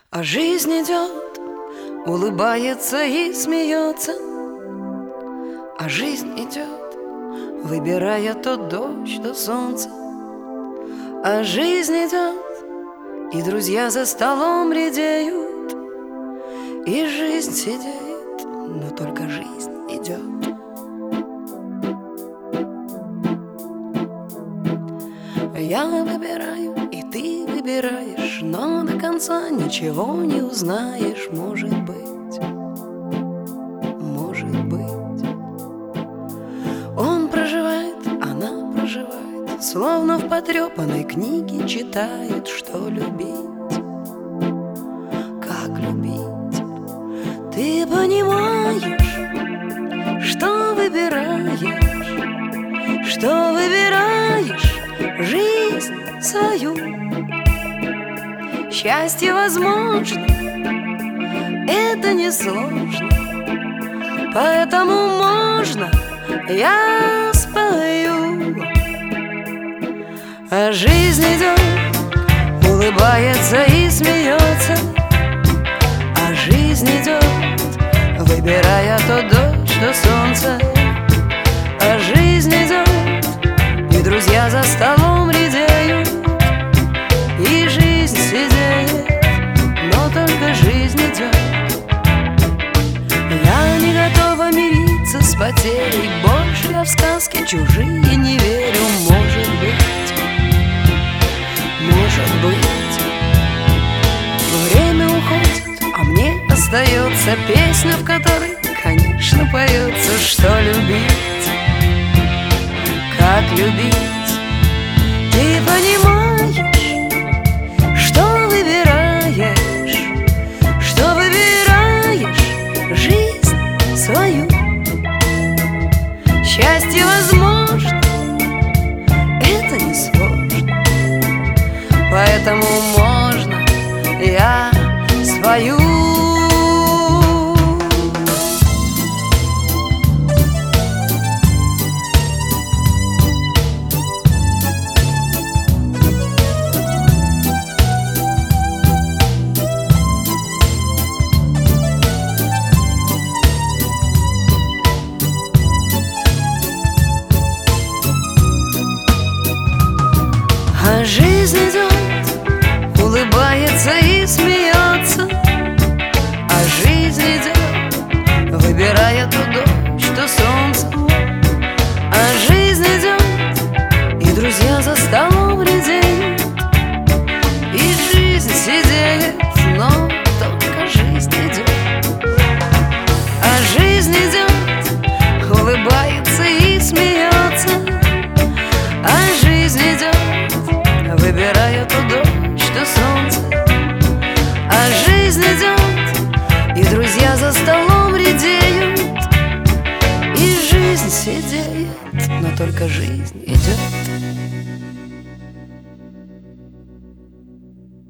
А жизнь идет, улыбается и смеется. А жизнь идет, выбирая то дождь, то солнце. А жизнь идет, и друзья за столом редеют. И жизнь сидит, но только жизнь идет. Я выбираю, и ты выбираешь, но до конца ничего не узнаешь. Может быть, может быть. Он проживает, она проживает, словно в потрепанной книге читает, что любить, как любить. Ты понимаешь, что выбираешь, что выбираешь жизнь свою. Счастье возможно, это не сложно, поэтому можно, я спою. А жизнь идет, улыбается и смеется. А жизнь идет, выбирая то дождь, то солнце. А жизнь идет, и друзья за столом редеют. И жизнь сидит, но только жизнь идет. Я не готова мириться с потерей, больше я в сказки чужие не верю. Может быть, может быть. Время уходит, а мне остается песня, в которой, конечно, поется, что любить, как любить. Ты понимаешь, что выбираешь, что выбираешь жизнь свою. Счастье возможно, это не сложно, поэтому можно, я свою. А жизнь идет, улыбается и смеется. А жизнь идет, выбирая то дождь, то солнце. А жизнь идет, и друзья за столом редеют. И жизнь сидит, но только жизнь идет. А жизнь идет, улыбается и смеется. А жизнь идет, выбираю то дождь, то солнце. А жизнь идет, и друзья за столом редеют. И жизнь сидит, но только жизнь идет.